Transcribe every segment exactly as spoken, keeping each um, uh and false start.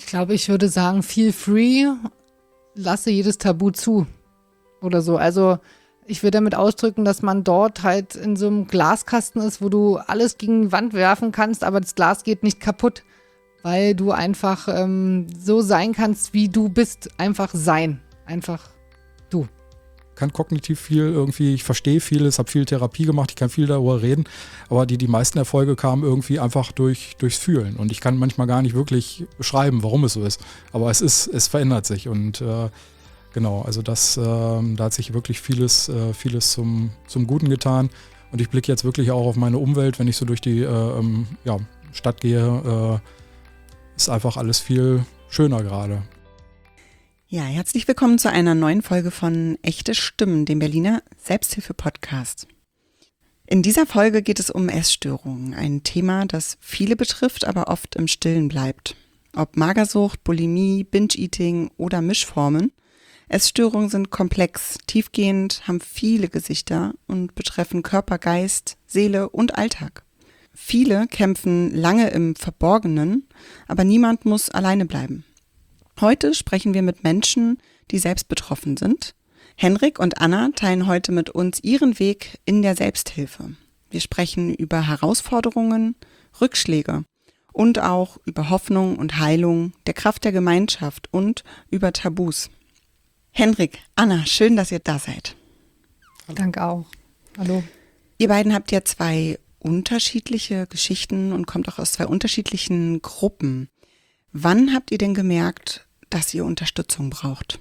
Ich glaube, ich würde sagen, feel free, lasse jedes Tabu zu oder so. Also ich will damit ausdrücken, dass man dort halt in so einem Glaskasten ist, wo du alles gegen die Wand werfen kannst, aber das Glas geht nicht kaputt, weil du einfach ähm, so sein kannst, wie du bist. Einfach sein. Einfach du. Kann kognitiv viel irgendwie, ich verstehe vieles, habe viel Therapie gemacht, ich kann viel darüber reden, aber die, die meisten Erfolge kamen irgendwie einfach durch, durchs Fühlen und ich kann manchmal gar nicht wirklich beschreiben, warum es so ist, aber es ist, es verändert sich und äh, genau, also das, äh, da hat sich wirklich vieles, äh, vieles zum, zum Guten getan und ich blicke jetzt wirklich auch auf meine Umwelt, wenn ich so durch die äh, ähm, ja, Stadt gehe, äh, ist einfach alles viel schöner gerade. Ja, herzlich willkommen zu einer neuen Folge von Echte Stimmen, dem Berliner Selbsthilfe-Podcast. In dieser Folge geht es um Essstörungen, ein Thema, das viele betrifft, aber oft im Stillen bleibt. Ob Magersucht, Bulimie, Binge-Eating oder Mischformen, Essstörungen sind komplex, tiefgehend, haben viele Gesichter und betreffen Körper, Geist, Seele und Alltag. Viele kämpfen lange im Verborgenen, aber niemand muss alleine bleiben. Heute sprechen wir mit Menschen, die selbst betroffen sind. Henrik und Anna teilen heute mit uns ihren Weg in der Selbsthilfe. Wir sprechen über Herausforderungen, Rückschläge und auch über Hoffnung und Heilung, der Kraft der Gemeinschaft und über Tabus. Henrik, Anna, schön, dass ihr da seid. Hallo. Danke auch. Hallo. Ihr beiden habt ja zwei unterschiedliche Geschichten und kommt auch aus zwei unterschiedlichen Gruppen. Wann habt ihr denn gemerkt, dass ihr Unterstützung braucht?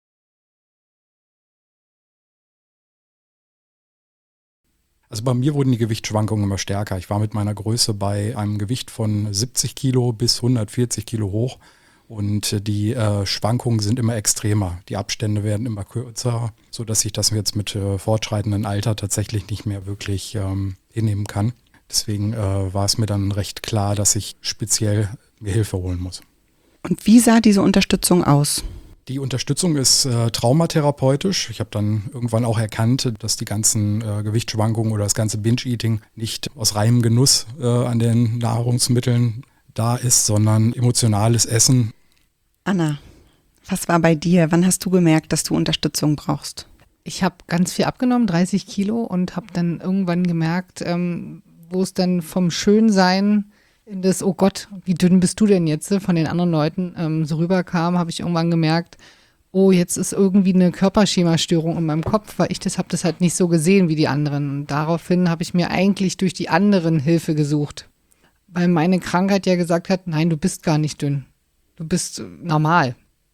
Also bei mir wurden die Gewichtsschwankungen immer stärker. Ich war mit meiner Größe bei einem Gewicht von siebzig Kilo bis hundertvierzig Kilo hoch und die äh, Schwankungen sind immer extremer. Die Abstände werden immer kürzer, sodass ich das jetzt mit äh, fortschreitendem Alter tatsächlich nicht mehr wirklich ähm, hinnehmen kann. Deswegen äh, war es mir dann recht klar, dass ich speziell mir Hilfe holen muss. Und wie sah diese Unterstützung aus? Die Unterstützung ist äh, traumatherapeutisch. Ich habe dann irgendwann auch erkannt, dass die ganzen äh, Gewichtsschwankungen oder das ganze Binge-Eating nicht aus reinem Genuss äh, an den Nahrungsmitteln da ist, sondern emotionales Essen. Anna, was war bei dir? Wann hast du gemerkt, dass du Unterstützung brauchst? Ich habe ganz viel abgenommen, dreißig Kilo, und habe dann irgendwann gemerkt, ähm, wo es dann vom Schönsein in das, oh Gott, wie dünn bist du denn jetzt, von den anderen Leuten ähm, so rüberkam, habe ich irgendwann gemerkt, oh, jetzt ist irgendwie eine Körperschemastörung in meinem Kopf, weil ich das habe das halt nicht so gesehen wie die anderen. Und daraufhin habe ich mir eigentlich durch die anderen Hilfe gesucht. Weil meine Krankheit ja gesagt hat, nein, du bist gar nicht dünn. Du bist normal.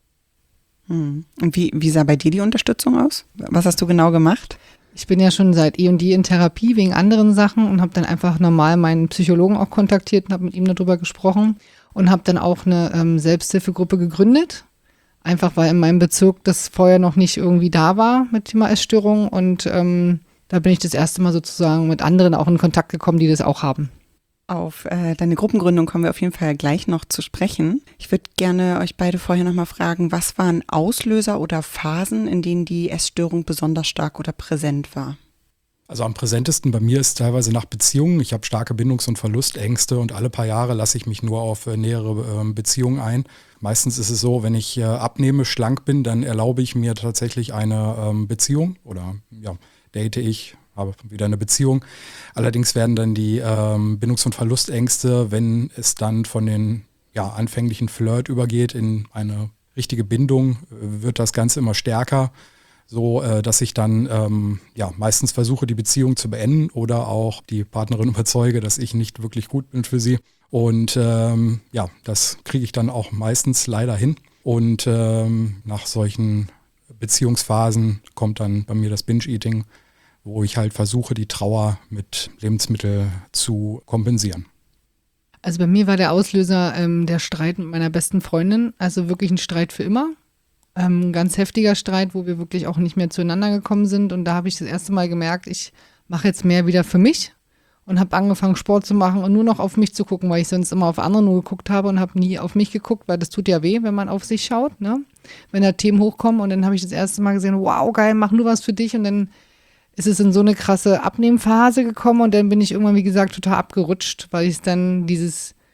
Hm. Und wie, wie sah bei dir die Unterstützung aus? Was hast du genau gemacht? Ich bin ja schon seit eh und je in Therapie wegen anderen Sachen und habe dann einfach normal meinen Psychologen auch kontaktiert und habe mit ihm darüber gesprochen und habe dann auch eine ähm, Selbsthilfegruppe gegründet. Einfach weil in meinem Bezirk das vorher noch nicht irgendwie da war mit Thema Essstörung und ähm, da bin ich das erste Mal sozusagen mit anderen auch in Kontakt gekommen, die das auch haben. Auf äh, deine Gruppengründung kommen wir auf jeden Fall gleich noch zu sprechen. Ich würde gerne euch beide vorher nochmal fragen, was waren Auslöser oder Phasen, in denen die Essstörung besonders stark oder präsent war? Also am präsentesten bei mir ist teilweise nach Beziehungen. Ich habe starke Bindungs- und Verlustängste und alle paar Jahre lasse ich mich nur auf äh, nähere äh, Beziehungen ein. Meistens ist es so, wenn ich äh, abnehme, schlank bin, dann erlaube ich mir tatsächlich eine ähm, Beziehung oder ja, date ich, habe wieder eine Beziehung. Allerdings werden dann die ähm, Bindungs- und Verlustängste, wenn es dann von den ja, anfänglichen Flirt übergeht in eine richtige Bindung, äh, wird das Ganze immer stärker, so äh, dass ich dann ähm, ja, meistens versuche, die Beziehung zu beenden oder auch die Partnerin überzeuge, dass ich nicht wirklich gut bin für sie. Und ähm, ja, das kriege ich dann auch meistens leider hin. Und ähm, nach solchen Beziehungsphasen kommt dann bei mir das Binge-Eating, wo ich halt versuche, die Trauer mit Lebensmitteln zu kompensieren. Also bei mir war der Auslöser ähm, der Streit mit meiner besten Freundin, also wirklich ein Streit für immer. Ähm, ein ganz heftiger Streit, wo wir wirklich auch nicht mehr zueinander gekommen sind und da habe ich das erste Mal gemerkt, ich mache jetzt mehr wieder für mich und habe angefangen Sport zu machen und nur noch auf mich zu gucken, weil ich sonst immer auf andere nur geguckt habe und habe nie auf mich geguckt, weil das tut ja weh, wenn man auf sich schaut, ne? Wenn da Themen hochkommen und dann habe ich das erste Mal gesehen, wow, geil, mach nur was für dich und dann ist es in so eine krasse Abnehmphase gekommen und dann bin ich irgendwann, wie gesagt, total abgerutscht, weil ich dann dieses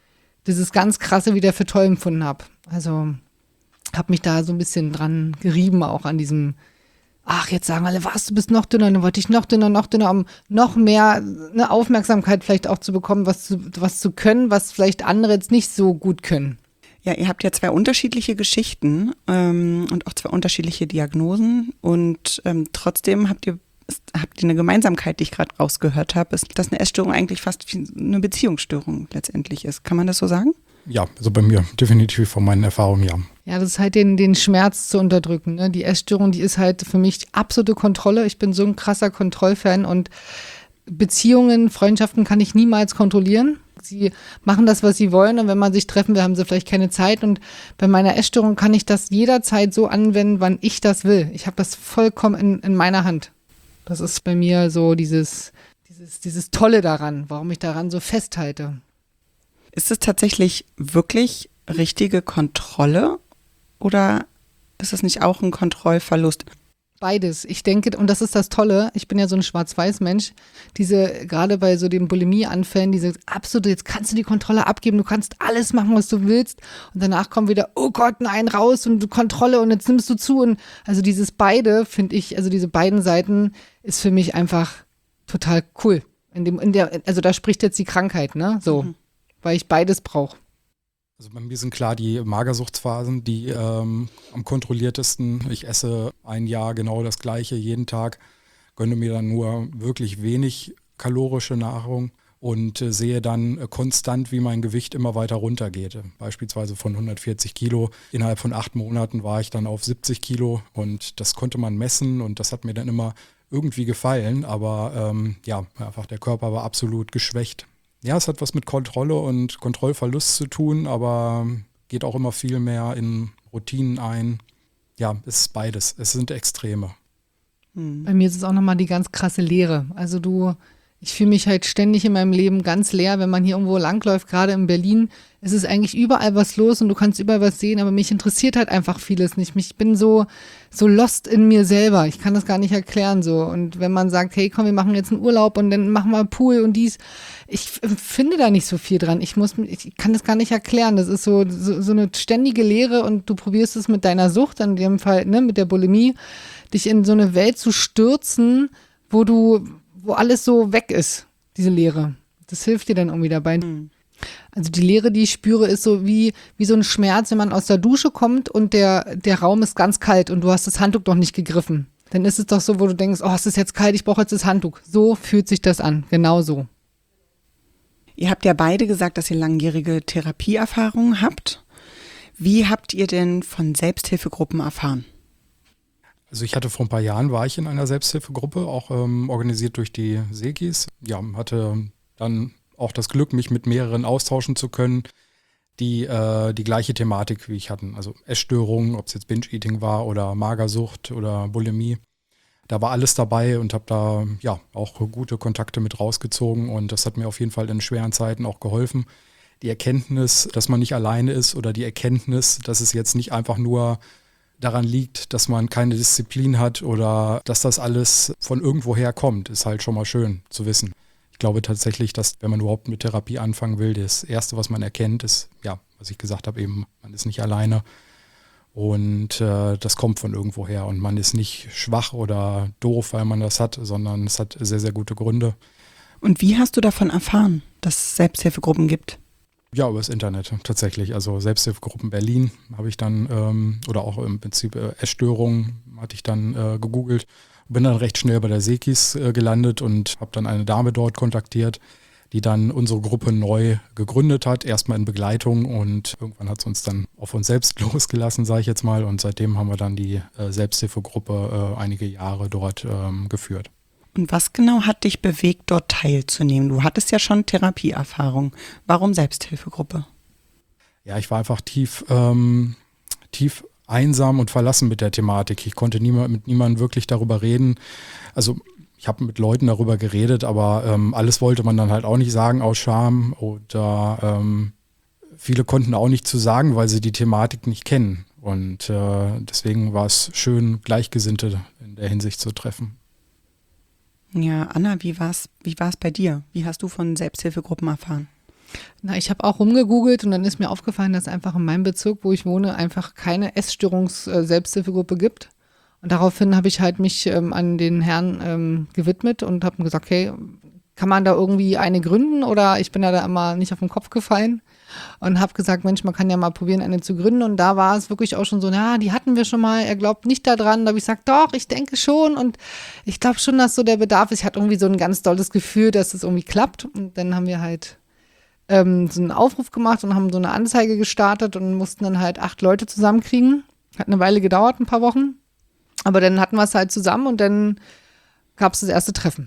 dieses ganz krasse wieder für toll empfunden habe. Also habe mich da so ein bisschen dran gerieben, auch an diesem, ach, jetzt sagen alle, was, du bist noch dünner, dann wollte ich noch dünner, noch dünner, um noch mehr eine Aufmerksamkeit vielleicht auch zu bekommen, was zu, was zu können, was vielleicht andere jetzt nicht so gut können. Ja, ihr habt ja zwei unterschiedliche Geschichten ähm, und auch zwei unterschiedliche Diagnosen und ähm, trotzdem habt ihr, habt ihr eine Gemeinsamkeit, die ich gerade rausgehört habe, ist, dass eine Essstörung eigentlich fast wie eine Beziehungsstörung letztendlich ist. Kann man das so sagen? Ja, also bei mir definitiv von meinen Erfahrungen, ja. Ja, das ist halt den, den Schmerz zu unterdrücken. Ne? Die Essstörung, die ist halt für mich absolute Kontrolle. Ich bin so ein krasser Kontrollfan und Beziehungen, Freundschaften kann ich niemals kontrollieren. Sie machen das, was sie wollen und wenn man sich treffen will, haben sie vielleicht keine Zeit und bei meiner Essstörung kann ich das jederzeit so anwenden, wann ich das will. Ich habe das vollkommen in, in meiner Hand. Das ist bei mir so dieses, dieses, dieses Tolle daran, warum ich daran so festhalte. Ist es tatsächlich wirklich richtige Kontrolle oder ist es nicht auch ein Kontrollverlust? Beides. Ich denke, und das ist das Tolle, ich bin ja so ein Schwarz-Weiß-Mensch, diese, gerade bei so den Bulimie-Anfällen, diese absolute, jetzt kannst du die Kontrolle abgeben, du kannst alles machen, was du willst und danach kommt wieder, oh Gott, nein, raus und Kontrolle und jetzt nimmst du zu und also dieses beide, finde ich, also diese beiden Seiten ist für mich einfach total cool. In dem, in der, also da spricht jetzt die Krankheit, ne, so, mhm. weil ich beides brauche. Also bei mir sind klar die Magersuchtsphasen, die ähm, am kontrolliertesten. Ich esse ein Jahr genau das Gleiche jeden Tag, gönne mir dann nur wirklich wenig kalorische Nahrung und äh, sehe dann äh, konstant, wie mein Gewicht immer weiter runtergeht. Beispielsweise von hundertvierzig Kilo. Innerhalb von acht Monaten war ich dann auf siebzig Kilo und das konnte man messen und das hat mir dann immer irgendwie gefallen. Aber ähm, ja, einfach der Körper war absolut geschwächt. Ja, es hat was mit Kontrolle und Kontrollverlust zu tun, aber geht auch immer viel mehr in Routinen ein. Ja, es ist beides. Es sind Extreme. Bei mir ist es auch nochmal die ganz krasse Leere. Also du, ich fühle mich halt ständig in meinem Leben ganz leer, wenn man hier irgendwo langläuft, gerade in Berlin. Es ist eigentlich überall was los und du kannst überall was sehen, aber mich interessiert halt einfach vieles nicht. Ich bin so, so lost in mir selber. Ich kann das gar nicht erklären so. Und wenn man sagt, hey komm, wir machen jetzt einen Urlaub und dann machen wir Pool und dies, ich finde da nicht so viel dran. Ich muss, ich kann das gar nicht erklären. Das ist so, so, so eine ständige Leere und du probierst es mit deiner Sucht, in dem Fall, ne, mit der Bulimie, dich in so eine Welt zu stürzen, wo du, wo alles so weg ist, diese Leere. Das hilft dir dann irgendwie dabei. Mhm. Also die Leere, die ich spüre, ist so wie, wie so ein Schmerz, wenn man aus der Dusche kommt und der, der Raum ist ganz kalt und du hast das Handtuch noch nicht gegriffen. Dann ist es doch so, wo du denkst, oh, es ist jetzt kalt, ich brauche jetzt das Handtuch. So fühlt sich das an, genau so. Ihr habt ja beide gesagt, dass ihr langjährige Therapieerfahrungen habt. Wie habt ihr denn von Selbsthilfegruppen erfahren? Also ich hatte vor ein paar Jahren, war ich in einer Selbsthilfegruppe, auch ähm, organisiert durch die Segis. Ja, hatte dann auch das Glück, mich mit mehreren austauschen zu können, die äh, die gleiche Thematik wie ich hatten. Also Essstörungen, ob es jetzt Binge-Eating war oder Magersucht oder Bulimie. Da war alles dabei und habe da ja auch gute Kontakte mit rausgezogen und das hat mir auf jeden Fall in schweren Zeiten auch geholfen. Die Erkenntnis, dass man nicht alleine ist oder die Erkenntnis, dass es jetzt nicht einfach nur daran liegt, dass man keine Disziplin hat oder dass das alles von irgendwoher kommt, ist halt schon mal schön zu wissen. Ich glaube tatsächlich, dass wenn man überhaupt mit Therapie anfangen will, das Erste, was man erkennt, ist, ja, was ich gesagt habe, eben, man ist nicht alleine und äh, das kommt von irgendwoher und man ist nicht schwach oder doof, weil man das hat, sondern es hat sehr, sehr gute Gründe. Und wie hast du davon erfahren, dass es Selbsthilfegruppen gibt? Ja, über das Internet tatsächlich. Also Selbsthilfegruppen Berlin habe ich dann, ähm, oder auch im Prinzip äh, Essstörungen hatte ich dann äh, gegoogelt. Bin dann recht schnell bei der Sekis äh, gelandet und habe dann eine Dame dort kontaktiert, die dann unsere Gruppe neu gegründet hat, erstmal in Begleitung und irgendwann hat es uns dann auf uns selbst losgelassen, sage ich jetzt mal. Und seitdem haben wir dann die äh, Selbsthilfegruppe äh, einige Jahre dort ähm, geführt. Und was genau hat dich bewegt, dort teilzunehmen? Du hattest ja schon Therapieerfahrung. Warum Selbsthilfegruppe? Ja, ich war einfach tief, ähm, tief einsam und verlassen mit der Thematik. Ich konnte niemand, mit niemandem wirklich darüber reden. Also ich habe mit Leuten darüber geredet, aber ähm, alles wollte man dann halt auch nicht sagen aus Scham. Oder ähm, viele konnten auch nicht zu sagen, weil sie die Thematik nicht kennen. Und äh, deswegen war es schön, Gleichgesinnte in der Hinsicht zu treffen. Ja, Anna, wie war's, wie war's bei dir? Wie hast du von Selbsthilfegruppen erfahren? Na, ich habe auch rumgegoogelt und dann ist mir aufgefallen, dass einfach in meinem Bezirk, wo ich wohne, einfach keine Essstörungs-Selbsthilfegruppe gibt. Und daraufhin habe ich halt mich ähm, an den Herrn ähm, gewidmet und habe gesagt, okay, kann man da irgendwie eine gründen? Oder ich bin ja da immer nicht auf den Kopf gefallen und habe gesagt, Mensch, man kann ja mal probieren, eine zu gründen. Und da war es wirklich auch schon so, na, die hatten wir schon mal, er glaubt nicht daran. Da habe ich gesagt, doch, ich denke schon. Und ich glaube schon, dass so der Bedarf ist. Ich hatte irgendwie so ein ganz tolles Gefühl, dass es irgendwie klappt. Und dann haben wir halt ähm, so einen Aufruf gemacht und haben so eine Anzeige gestartet und mussten dann halt acht Leute zusammenkriegen. Hat eine Weile gedauert, ein paar Wochen. Aber dann hatten wir es halt zusammen und dann gab es das erste Treffen.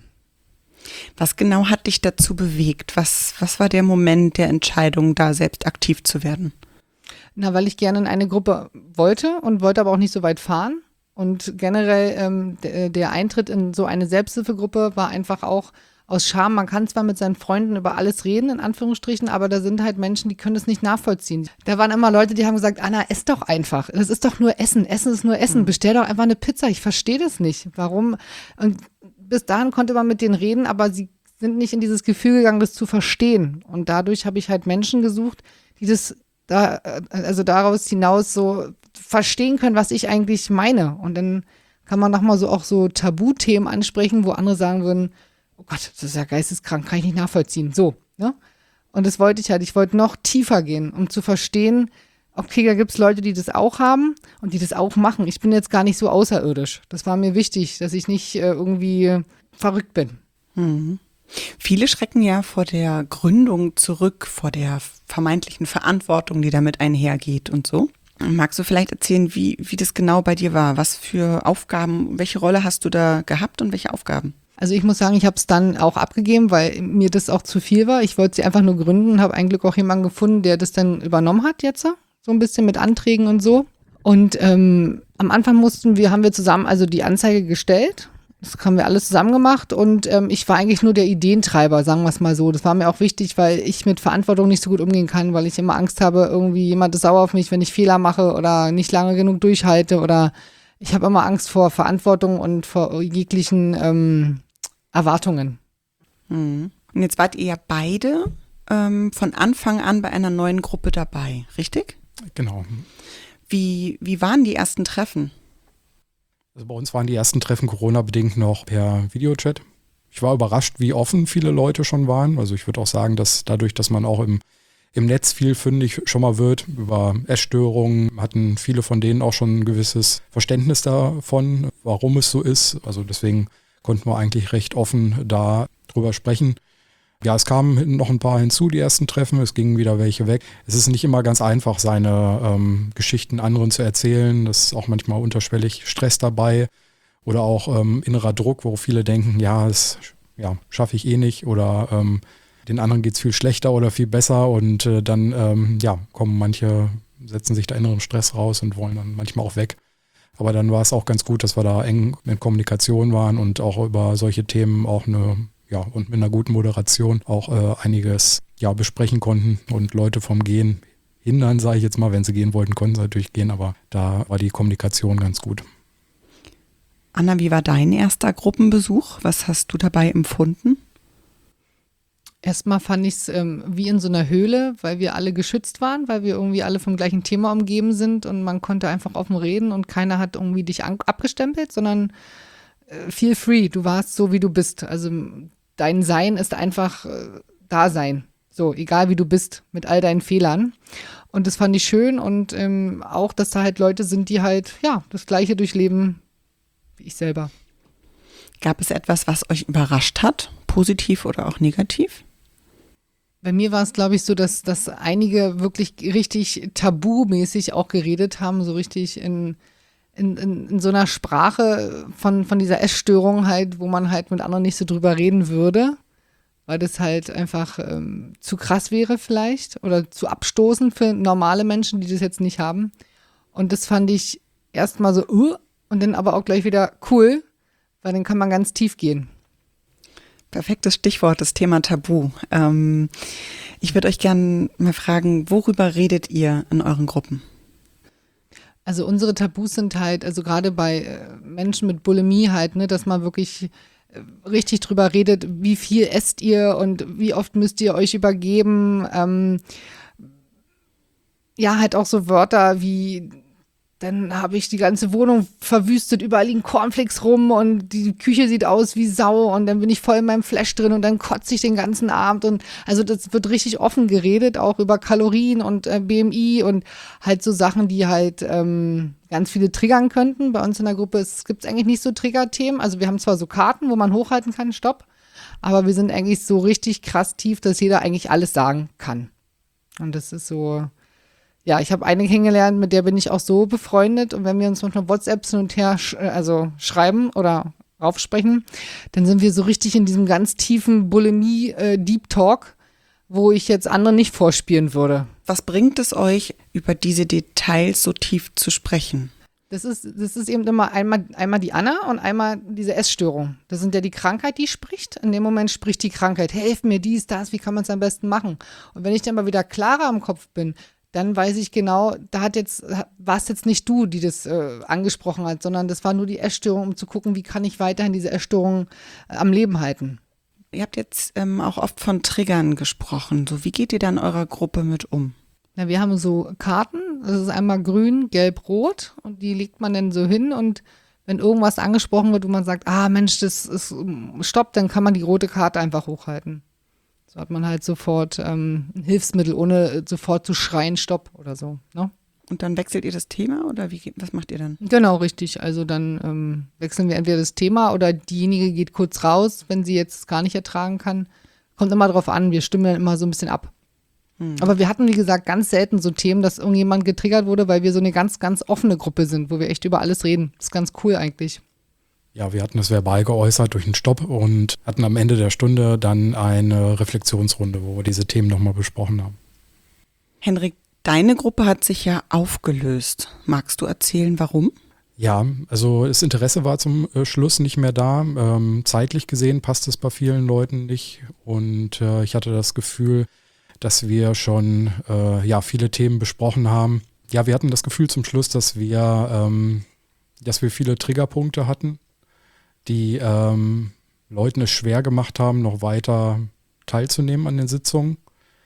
Was genau hat dich dazu bewegt? Was, was war der Moment der Entscheidung, da selbst aktiv zu werden? Na, weil ich gerne in eine Gruppe wollte und wollte aber auch nicht so weit fahren. Und generell ähm, der, der Eintritt in so eine Selbsthilfegruppe war einfach auch aus Scham. Man kann zwar mit seinen Freunden über alles reden, in Anführungsstrichen, aber da sind halt Menschen, die können es nicht nachvollziehen. Da waren immer Leute, die haben gesagt, Anna, ess doch einfach. Das ist doch nur Essen. Essen ist nur Essen. Bestell doch einfach eine Pizza. Ich verstehe das nicht. Warum? Und bis dahin konnte man mit denen reden, aber sie sind nicht in dieses Gefühl gegangen, das zu verstehen. Und dadurch habe ich halt Menschen gesucht, die das da, also daraus hinaus so verstehen können, was ich eigentlich meine. Und dann kann man nochmal so auch so Tabuthemen ansprechen, wo andere sagen würden, oh Gott, das ist ja geisteskrank, kann ich nicht nachvollziehen. So, ne? Und das wollte ich halt. Ich wollte noch tiefer gehen, um zu verstehen, okay, da gibt es Leute, die das auch haben und die das auch machen. Ich bin jetzt gar nicht so außerirdisch. Das war mir wichtig, dass ich nicht äh, irgendwie verrückt bin. Mhm. Viele schrecken ja vor der Gründung zurück, vor der vermeintlichen Verantwortung, die damit einhergeht und so. Magst du vielleicht erzählen, wie, wie das genau bei dir war? Was für Aufgaben, welche Rolle hast du da gehabt und welche Aufgaben? Also ich muss sagen, ich habe es dann auch abgegeben, weil mir das auch zu viel war. Ich wollte sie einfach nur gründen und habe ein Glück auch jemanden gefunden, der das dann übernommen hat jetzt, so ein bisschen mit Anträgen und so. Und ähm, am Anfang mussten wir, haben wir zusammen also die Anzeige gestellt. Das haben wir alles zusammen gemacht und ähm, ich war eigentlich nur der Ideentreiber, sagen wir es mal so. Das war mir auch wichtig, weil ich mit Verantwortung nicht so gut umgehen kann, weil ich immer Angst habe, irgendwie jemand ist sauer auf mich, wenn ich Fehler mache oder nicht lange genug durchhalte oder ich habe immer Angst vor Verantwortung und vor jeglichen ähm, Erwartungen. Mhm. Und jetzt wart ihr ja beide ähm, von Anfang an bei einer neuen Gruppe dabei, richtig? Genau. Wie, wie waren die ersten Treffen? Also bei uns waren die ersten Treffen Corona-bedingt noch per Videochat. Ich war überrascht, wie offen viele Leute schon waren. Also ich würde auch sagen, dass dadurch, dass man auch im, im Netz viel fündig schon mal wird über Essstörungen, hatten viele von denen auch schon ein gewisses Verständnis davon, warum es so ist. Also deswegen konnten wir eigentlich recht offen da drüber sprechen. Ja, es kamen noch ein paar hinzu, die ersten Treffen, es gingen wieder welche weg. Es ist nicht immer ganz einfach, seine ähm, Geschichten anderen zu erzählen. Das ist auch manchmal unterschwellig Stress dabei oder auch ähm, innerer Druck, wo viele denken, ja, das ja, schaffe ich eh nicht oder ähm, den anderen geht es viel schlechter oder viel besser und äh, dann ähm, ja, kommen manche, setzen sich da inneren Stress raus und wollen dann manchmal auch weg. Aber dann war es auch ganz gut, dass wir da eng in Kommunikation waren und auch über solche Themen auch eine ja, und mit einer guten Moderation auch äh, einiges ja, besprechen konnten und Leute vom Gehen hindern, sage ich jetzt mal. Wenn sie gehen wollten, konnten sie natürlich gehen, aber da war die Kommunikation ganz gut. Anna, wie war dein erster Gruppenbesuch? Was hast du dabei empfunden? Erstmal fand ich es ähm, wie in so einer Höhle, weil wir alle geschützt waren, weil wir irgendwie alle vom gleichen Thema umgeben sind und man konnte einfach offen reden und keiner hat irgendwie dich an- abgestempelt, sondern äh, feel free. Du warst so, wie du bist. Also dein Sein ist einfach äh, Dasein. So, egal wie du bist, mit all deinen Fehlern. Und das fand ich schön und ähm, auch, dass da halt Leute sind, die halt, ja, das Gleiche durchleben wie ich selber. Gab es etwas, was euch überrascht hat, positiv oder auch negativ? Bei mir war es, glaube ich, so, dass, dass einige wirklich richtig tabumäßig auch geredet haben, so richtig in In, in, in so einer Sprache von, von dieser Essstörung halt, wo man halt mit anderen nicht so drüber reden würde, weil das halt einfach ähm, zu krass wäre vielleicht oder zu abstoßend für normale Menschen, die das jetzt nicht haben. Und das fand ich erstmal so, uh, und dann aber auch gleich wieder cool, weil dann kann man ganz tief gehen. Perfektes Stichwort, das Thema Tabu. Ähm, ich würde euch gerne mal fragen, worüber redet ihr in euren Gruppen? Also unsere Tabus sind halt, also gerade bei äh, Menschen mit Bulimie halt, ne, dass man wirklich richtig drüber redet, wie viel esst ihr und wie oft müsst ihr euch übergeben. Ähm, ja, halt auch so Wörter wie, dann habe ich die ganze Wohnung verwüstet, überall liegen Cornflakes rum und die Küche sieht aus wie Sau und dann bin ich voll in meinem Flash drin und dann kotze ich den ganzen Abend und also das wird richtig offen geredet, auch über Kalorien und äh, B M I und halt so Sachen, die halt ähm, ganz viele triggern könnten. Bei uns in der Gruppe gibt es eigentlich nicht so Triggerthemen, also wir haben zwar so Karten, wo man hochhalten kann, Stopp, aber wir sind eigentlich so richtig krass tief, dass jeder eigentlich alles sagen kann. Und das ist so... Ja, ich habe eine kennengelernt, mit der bin ich auch so befreundet und wenn wir uns manchmal WhatsApps hin und her sch- also schreiben oder aufsprechen, dann sind wir so richtig in diesem ganz tiefen Bulimie-Deep Talk, wo ich jetzt andere nicht vorspielen würde. Was bringt es euch, über diese Details so tief zu sprechen? Das ist, das ist eben immer einmal, einmal die Anna und einmal diese Essstörung. Das sind ja die Krankheit, die spricht. In dem Moment spricht die Krankheit, helf mir dies, das, wie kann man es am besten machen? Und wenn ich dann mal wieder klarer im Kopf bin, dann weiß ich genau, da hat jetzt, war es jetzt nicht du, die das äh, angesprochen hat, sondern das war nur die Essstörung, um zu gucken, wie kann ich weiterhin diese Essstörung äh, am Leben halten. Ihr habt jetzt ähm, auch oft von Triggern gesprochen. So, wie geht ihr da in eurer Gruppe mit um? Na, wir haben so Karten, das ist einmal grün, gelb, rot und die legt man dann so hin und wenn irgendwas angesprochen wird, wo man sagt, ah Mensch, das ist stopp, dann kann man die rote Karte einfach hochhalten. So hat man halt sofort ähm, ein Hilfsmittel, ohne sofort zu schreien, Stopp oder so. Ne? Und dann wechselt ihr das Thema oder wie, was macht ihr dann? Genau, richtig. Also dann ähm, wechseln wir entweder das Thema oder diejenige geht kurz raus, wenn sie jetzt gar nicht ertragen kann. Kommt immer drauf an, wir stimmen dann immer so ein bisschen ab. Hm. Aber wir hatten, wie gesagt, ganz selten so Themen, dass irgendjemand getriggert wurde, weil wir so eine ganz, ganz offene Gruppe sind, wo wir echt über alles reden. Das ist ganz cool eigentlich. Ja, wir hatten das verbal geäußert durch einen Stopp und hatten am Ende der Stunde dann eine Reflexionsrunde, wo wir diese Themen nochmal besprochen haben. Henrik, deine Gruppe hat sich ja aufgelöst. Magst du erzählen, warum? Ja, also das Interesse war zum äh, Schluss nicht mehr da. Ähm, zeitlich gesehen passt es bei vielen Leuten nicht und äh, ich hatte das Gefühl, dass wir schon äh, ja, viele Themen besprochen haben. Ja, wir hatten das Gefühl zum Schluss, dass wir, ähm, dass wir viele Triggerpunkte hatten, die ähm, Leuten es schwer gemacht haben, noch weiter teilzunehmen an den Sitzungen.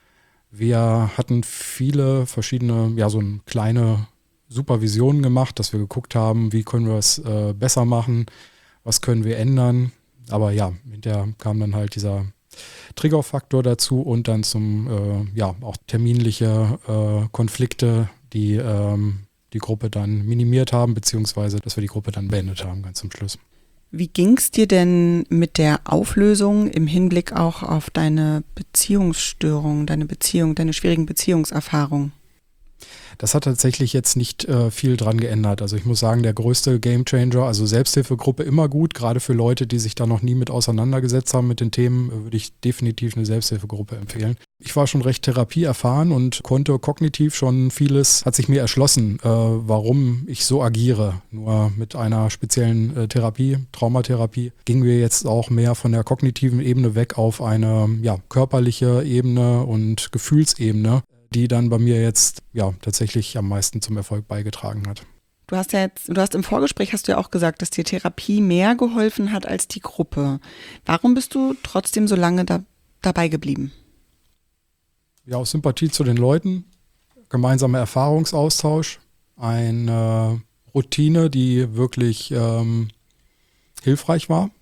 Wir hatten viele verschiedene, ja, so eine kleine Supervisionen gemacht, dass wir geguckt haben, wie können wir es äh, besser machen, was können wir ändern. Aber ja, hinterher kam dann halt dieser Triggerfaktor dazu und dann zum, äh, ja, auch terminliche äh, Konflikte, die ähm, die Gruppe dann minimiert haben, beziehungsweise, dass wir die Gruppe dann beendet haben, ganz zum Schluss. Wie ging es dir denn mit der Auflösung im Hinblick auch auf deine Beziehungsstörung, deine Beziehung, deine schwierigen Beziehungserfahrungen? Das hat tatsächlich jetzt nicht äh, viel dran geändert. Also ich muss sagen, der größte Gamechanger, also Selbsthilfegruppe immer gut, gerade für Leute, die sich da noch nie mit auseinandergesetzt haben mit den Themen, würde ich definitiv eine Selbsthilfegruppe empfehlen. Ich war schon recht therapieerfahren und konnte kognitiv schon vieles, hat sich mir erschlossen, äh, warum ich so agiere. Nur mit einer speziellen äh, Therapie, Traumatherapie, gingen wir jetzt auch mehr von der kognitiven Ebene weg auf eine ja, körperliche Ebene und Gefühlsebene, die dann bei mir jetzt ja tatsächlich am meisten zum Erfolg beigetragen hat. Du hast ja jetzt, du hast im Vorgespräch hast du ja auch gesagt, dass dir Therapie mehr geholfen hat als die Gruppe. Warum bist du trotzdem so lange da, dabei geblieben? Ja, aus Sympathie zu den Leuten, gemeinsamer Erfahrungsaustausch, eine Routine, die wirklich ähm, hilfreich war.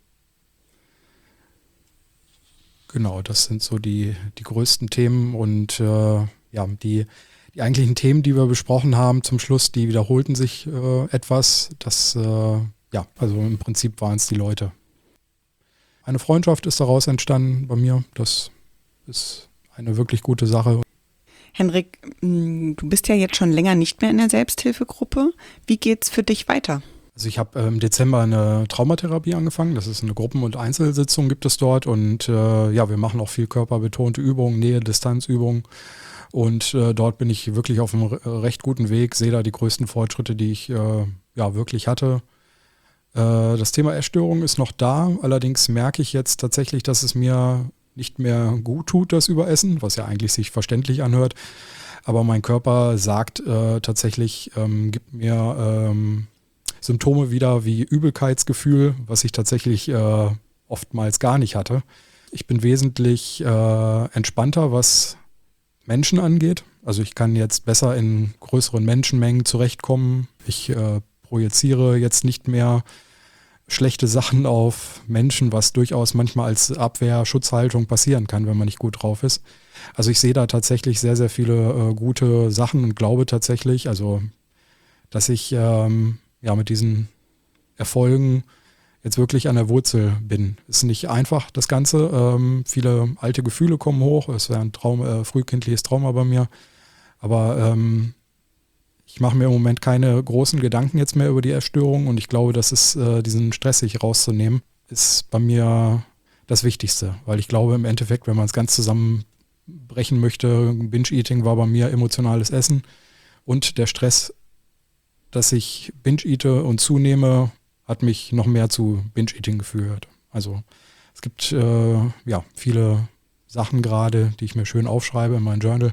Genau, das sind so die, die größten Themen und äh, ja, die, die eigentlichen Themen, die wir besprochen haben zum Schluss, die wiederholten sich äh, etwas. Das, äh, ja, also im Prinzip waren es die Leute. Eine Freundschaft ist daraus entstanden bei mir. Das ist eine wirklich gute Sache. Henrik, du bist ja jetzt schon länger nicht mehr in der Selbsthilfegruppe. Wie geht's für dich weiter? Also ich habe im Dezember eine Traumatherapie angefangen. Das ist eine Gruppen- und Einzelsitzung gibt es dort. Und äh, ja, wir machen auch viel körperbetonte Übungen, Nähe-Distanz-Übungen. Und äh, dort bin ich wirklich auf einem recht guten Weg, sehe da die größten Fortschritte, die ich äh, ja wirklich hatte. Äh, das Thema Essstörung ist noch da, allerdings merke ich jetzt tatsächlich, dass es mir nicht mehr gut tut, das Überessen, was ja eigentlich sich verständlich anhört. Aber mein Körper sagt äh, tatsächlich, ähm, gibt mir ähm, Symptome wieder wie Übelkeitsgefühl, was ich tatsächlich äh, oftmals gar nicht hatte. Ich bin wesentlich äh, entspannter, was Menschen angeht. Also ich kann jetzt besser in größeren Menschenmengen zurechtkommen. Ich äh, projiziere jetzt nicht mehr schlechte Sachen auf Menschen, was durchaus manchmal als Abwehr-Schutzhaltung passieren kann, wenn man nicht gut drauf ist. Also ich sehe da tatsächlich sehr, sehr viele äh, gute Sachen und glaube tatsächlich, also dass ich ähm, ja mit diesen Erfolgen jetzt wirklich an der Wurzel bin. Ist nicht einfach, das Ganze. Ähm, viele alte Gefühle kommen hoch. Es wäre ein Traum, äh, frühkindliches Trauma bei mir. Aber ähm, ich mache mir im Moment keine großen Gedanken jetzt mehr über die Essstörung und ich glaube, dass es äh, diesen Stress sich rauszunehmen, ist bei mir das Wichtigste. Weil ich glaube im Endeffekt, wenn man es ganz zusammenbrechen möchte, Binge-Eating war bei mir emotionales Essen und der Stress, dass ich Binge-Eate und zunehme, hat mich noch mehr zu Binge-Eating geführt. Also es gibt äh, ja viele Sachen gerade, die ich mir schön aufschreibe in mein Journal,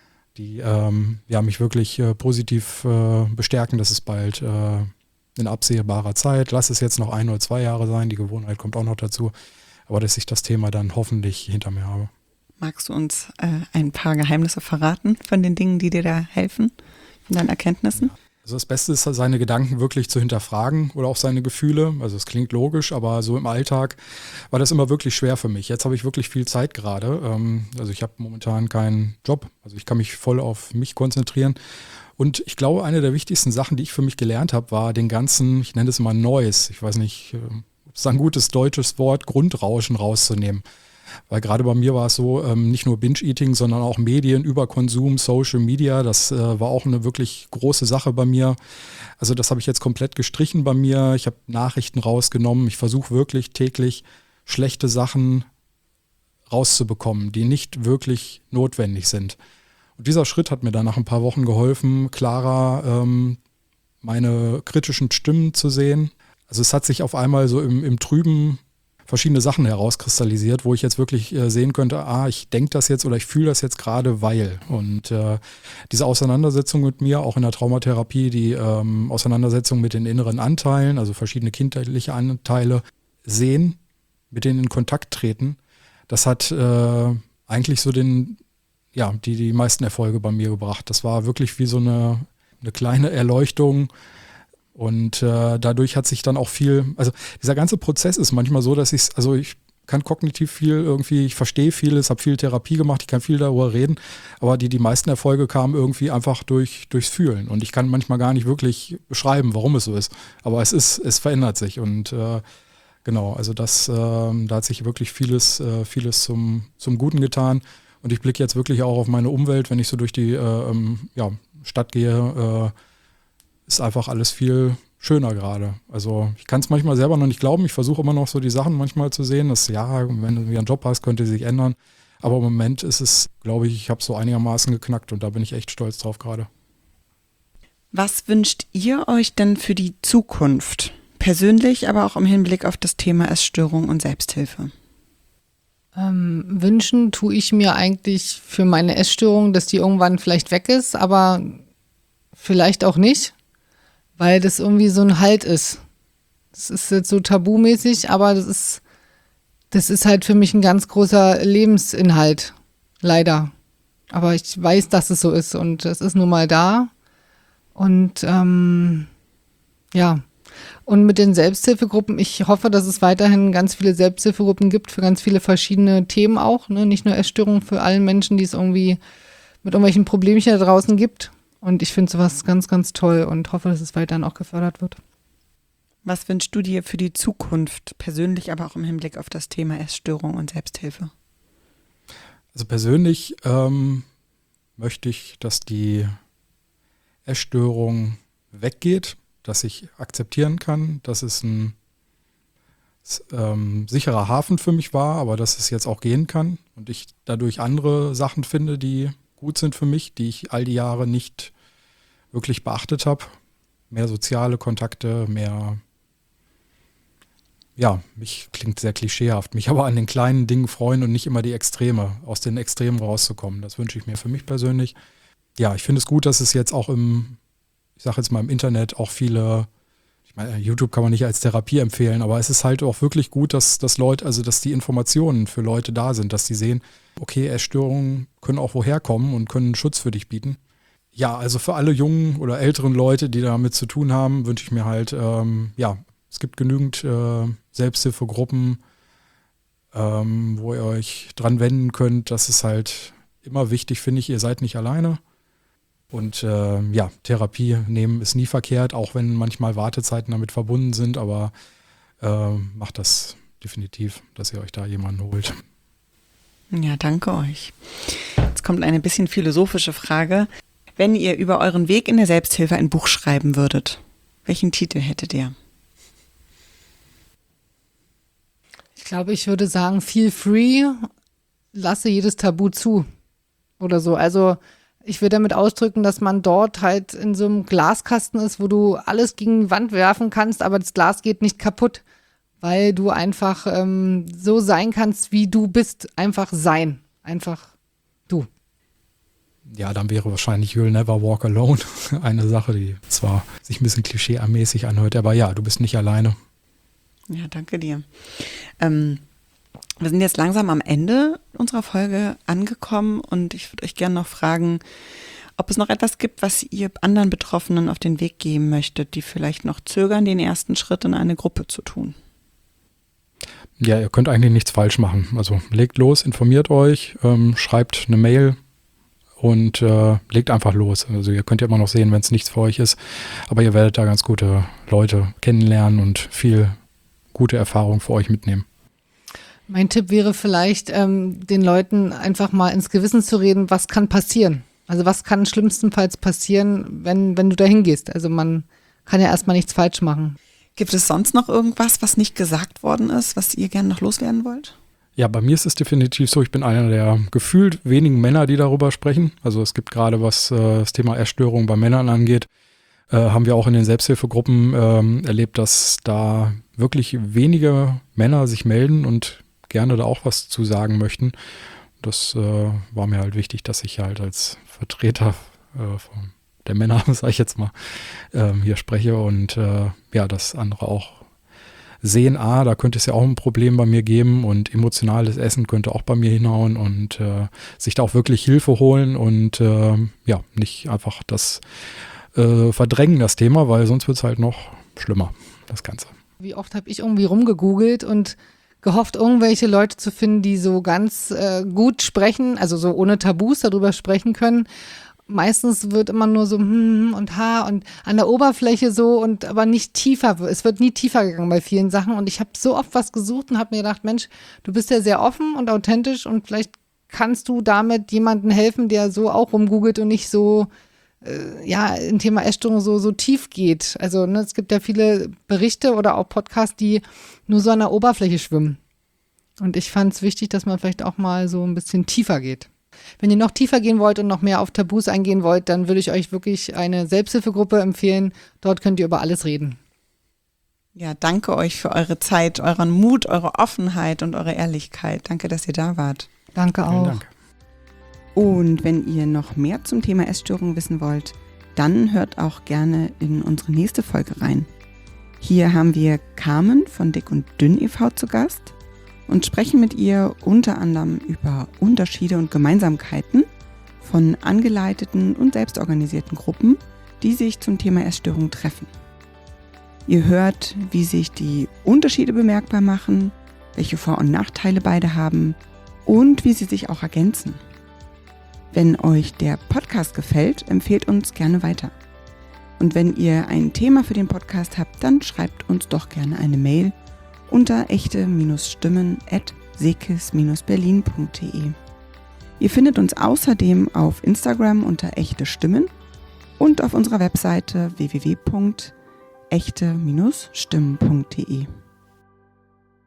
die ähm, ja, mich wirklich äh, positiv äh, bestärken, dass es bald äh, in absehbarer Zeit, lass es jetzt noch ein oder zwei Jahre sein, die Gewohnheit kommt auch noch dazu, aber dass ich das Thema dann hoffentlich hinter mir habe. Magst du uns äh, ein paar Geheimnisse verraten von den Dingen, die dir da helfen, von deinen Erkenntnissen? Ja. Also das Beste ist, seine Gedanken wirklich zu hinterfragen oder auch seine Gefühle. Also es klingt logisch, aber so im Alltag war das immer wirklich schwer für mich. Jetzt habe ich wirklich viel Zeit gerade. Also ich habe momentan keinen Job. Also ich kann mich voll auf mich konzentrieren. Und ich glaube, eine der wichtigsten Sachen, die ich für mich gelernt habe, war den ganzen, ich nenne es immer Noise, ich weiß nicht, ob es ein gutes deutsches Wort, Grundrauschen rauszunehmen. Weil gerade bei mir war es so, ähm, nicht nur Binge-Eating, sondern auch Medien, Überkonsum, Social Media, das äh, war auch eine wirklich große Sache bei mir. Also das habe ich jetzt komplett gestrichen bei mir. Ich habe Nachrichten rausgenommen. Ich versuche wirklich täglich schlechte Sachen rauszubekommen, die nicht wirklich notwendig sind. Und dieser Schritt hat mir dann nach ein paar Wochen geholfen, klarer ähm, meine kritischen Stimmen zu sehen. Also es hat sich auf einmal so im, im Trüben verschiedene Sachen herauskristallisiert, wo ich jetzt wirklich äh, sehen könnte, ah, ich denke das jetzt oder ich fühle das jetzt gerade, weil. Und äh, diese Auseinandersetzung mit mir, auch in der Traumatherapie, die ähm, Auseinandersetzung mit den inneren Anteilen, also verschiedene kindliche Anteile sehen, mit denen in Kontakt treten, das hat äh, eigentlich so den, ja, die, die meisten Erfolge bei mir gebracht. Das war wirklich wie so eine, eine kleine Erleuchtung. Und äh, dadurch hat sich dann auch viel, also dieser ganze Prozess ist manchmal so, dass ich, also ich kann kognitiv viel irgendwie, ich verstehe vieles, habe viel Therapie gemacht, ich kann viel darüber reden, aber die, die meisten Erfolge kamen irgendwie einfach durch, durchs Fühlen. Und ich kann manchmal gar nicht wirklich beschreiben, warum es so ist. Aber es ist, es verändert sich. Und äh, genau, also das, äh, da hat sich wirklich vieles, äh, vieles zum, zum Guten getan. Und ich blicke jetzt wirklich auch auf meine Umwelt, wenn ich so durch die äh, ähm, ja, Stadt gehe, äh, ist einfach alles viel schöner gerade. Also ich kann es manchmal selber noch nicht glauben. Ich versuche immer noch so die Sachen manchmal zu sehen, dass ja, wenn du wieder einen Job hast, könnte sich ändern. Aber im Moment ist es, glaube ich, ich habe so einigermaßen geknackt und da bin ich echt stolz drauf gerade. Was wünscht ihr euch denn für die Zukunft? Persönlich, aber auch im Hinblick auf das Thema Essstörung und Selbsthilfe. Ähm, wünschen tue ich mir eigentlich für meine Essstörung, dass die irgendwann vielleicht weg ist, aber vielleicht auch nicht. Weil das irgendwie so ein Halt ist. Das ist jetzt so tabumäßig, aber das ist, das ist halt für mich ein ganz großer Lebensinhalt. Leider. Aber ich weiß, dass es so ist und es ist nun mal da. Und ähm, ja. Und mit den Selbsthilfegruppen, ich hoffe, dass es weiterhin ganz viele Selbsthilfegruppen gibt für ganz viele verschiedene Themen auch. Ne? Nicht nur Essstörungen, für alle Menschen, die es irgendwie mit irgendwelchen Problemchen da draußen gibt. Und ich finde sowas ganz, ganz toll und hoffe, dass es weiterhin auch gefördert wird. Was wünschst du dir für die Zukunft, persönlich, aber auch im Hinblick auf das Thema Essstörung und Selbsthilfe? Also persönlich ähm, möchte ich, dass die Essstörung weggeht, dass ich akzeptieren kann, dass es ein ähm, sicherer Hafen für mich war, aber dass es jetzt auch gehen kann und ich dadurch andere Sachen finde, die gut sind für mich, die ich all die Jahre nicht wirklich beachtet habe. Mehr soziale Kontakte, mehr, ja, mich klingt sehr klischeehaft, mich aber an den kleinen Dingen freuen und nicht immer die Extreme, aus den Extremen rauszukommen. Das wünsche ich mir für mich persönlich. Ja, ich finde es gut, dass es jetzt auch im, ich sage jetzt mal im Internet auch viele, ich YouTube kann man nicht als Therapie empfehlen, aber es ist halt auch wirklich gut, dass, dass Leute, also dass die Informationen für Leute da sind, dass die sehen, okay, Essstörungen können auch woher kommen und können Schutz für dich bieten. Ja, also für alle jungen oder älteren Leute, die damit zu tun haben, wünsche ich mir halt, ähm, ja, es gibt genügend äh, Selbsthilfegruppen, ähm, wo ihr euch dran wenden könnt. Das ist halt immer wichtig, finde ich, ihr seid nicht alleine. Und äh, ja, Therapie nehmen ist nie verkehrt, auch wenn manchmal Wartezeiten damit verbunden sind, aber äh, macht das definitiv, dass ihr euch da jemanden holt. Ja, danke euch. Jetzt kommt eine bisschen philosophische Frage. Wenn ihr über euren Weg in der Selbsthilfe ein Buch schreiben würdet, welchen Titel hättet ihr? Ich glaube, ich würde sagen, feel free, lasse jedes Tabu zu oder so. Also ich will damit ausdrücken, dass man dort halt in so einem Glaskasten ist, wo du alles gegen die Wand werfen kannst, aber das Glas geht nicht kaputt, weil du einfach ähm, so sein kannst, wie du bist. Einfach sein. Einfach du. Ja, dann wäre wahrscheinlich You'll Never Walk Alone eine Sache, die zwar sich ein bisschen klischee-mäßig anhört, aber ja, du bist nicht alleine. Ja, danke dir. Ähm, wir sind jetzt langsam am Ende unserer Folge angekommen und ich würde euch gerne noch fragen, ob es noch etwas gibt, was ihr anderen Betroffenen auf den Weg geben möchtet, die vielleicht noch zögern, den ersten Schritt in eine Gruppe zu tun. Ja, ihr könnt eigentlich nichts falsch machen. Also legt los, informiert euch, ähm, schreibt eine Mail und äh, legt einfach los. Also ihr könnt ja immer noch sehen, wenn es nichts für euch ist, aber ihr werdet da ganz gute Leute kennenlernen und viel gute Erfahrung für euch mitnehmen. Mein Tipp wäre vielleicht, ähm, den Leuten einfach mal ins Gewissen zu reden, was kann passieren. Also was kann schlimmstenfalls passieren, wenn, wenn du da hingehst. Also man kann ja erstmal nichts falsch machen. Gibt es sonst noch irgendwas, was nicht gesagt worden ist, was ihr gerne noch loswerden wollt? Ja, bei mir ist es definitiv so, ich bin einer der gefühlt wenigen Männer, die darüber sprechen. Also es gibt gerade, was äh, das Thema Essstörung bei Männern angeht, äh, haben wir auch in den Selbsthilfegruppen ähm, erlebt, dass da wirklich wenige Männer sich melden und gerne da auch was zu sagen möchten. Das äh, war mir halt wichtig, dass ich halt als Vertreter äh, von der Männer, sage ich jetzt mal, äh, hier spreche und äh, ja, dass andere auch sehen, ah, da könnte es ja auch ein Problem bei mir geben und emotionales Essen könnte auch bei mir hinhauen und äh, sich da auch wirklich Hilfe holen und äh, ja, nicht einfach das äh, verdrängen, das Thema, weil sonst wird es halt noch schlimmer, das Ganze. Wie oft habe ich irgendwie rumgegoogelt und gehofft, irgendwelche Leute zu finden, die so ganz äh, gut sprechen, also so ohne Tabus darüber sprechen können. Meistens wird immer nur so hm und ha und an der Oberfläche so und aber nicht tiefer. Es wird nie tiefer gegangen bei vielen Sachen und ich habe so oft was gesucht und habe mir gedacht, Mensch, du bist ja sehr offen und authentisch und vielleicht kannst du damit jemandem helfen, der so auch rumgoogelt und nicht so äh, ja im Thema Essstörung so so tief geht. Also ne, es gibt ja viele Berichte oder auch Podcasts, die nur so an der Oberfläche schwimmen. Und ich fand es wichtig, dass man vielleicht auch mal so ein bisschen tiefer geht. Wenn ihr noch tiefer gehen wollt und noch mehr auf Tabus eingehen wollt, dann würde ich euch wirklich eine Selbsthilfegruppe empfehlen. Dort könnt ihr über alles reden. Ja, danke euch für eure Zeit, euren Mut, eure Offenheit und eure Ehrlichkeit. Danke, dass ihr da wart. Danke auch. Vielen Dank. Und wenn ihr noch mehr zum Thema Essstörung wissen wollt, dann hört auch gerne in unsere nächste Folge rein. Hier haben wir Carmen von Dick und Dünn e V zu Gast und sprechen mit ihr unter anderem über Unterschiede und Gemeinsamkeiten von angeleiteten und selbstorganisierten Gruppen, die sich zum Thema Essstörung treffen. Ihr hört, wie sich die Unterschiede bemerkbar machen, welche Vor- und Nachteile beide haben und wie sie sich auch ergänzen. Wenn euch der Podcast gefällt, empfehlt uns gerne weiter. Und wenn ihr ein Thema für den Podcast habt, dann schreibt uns doch gerne eine Mail unter echte Stimmen at sekis berlin punkt de. Ihr findet uns außerdem auf Instagram unter echte Stimmen und auf unserer Webseite w w w punkt echte Stimmen punkt de.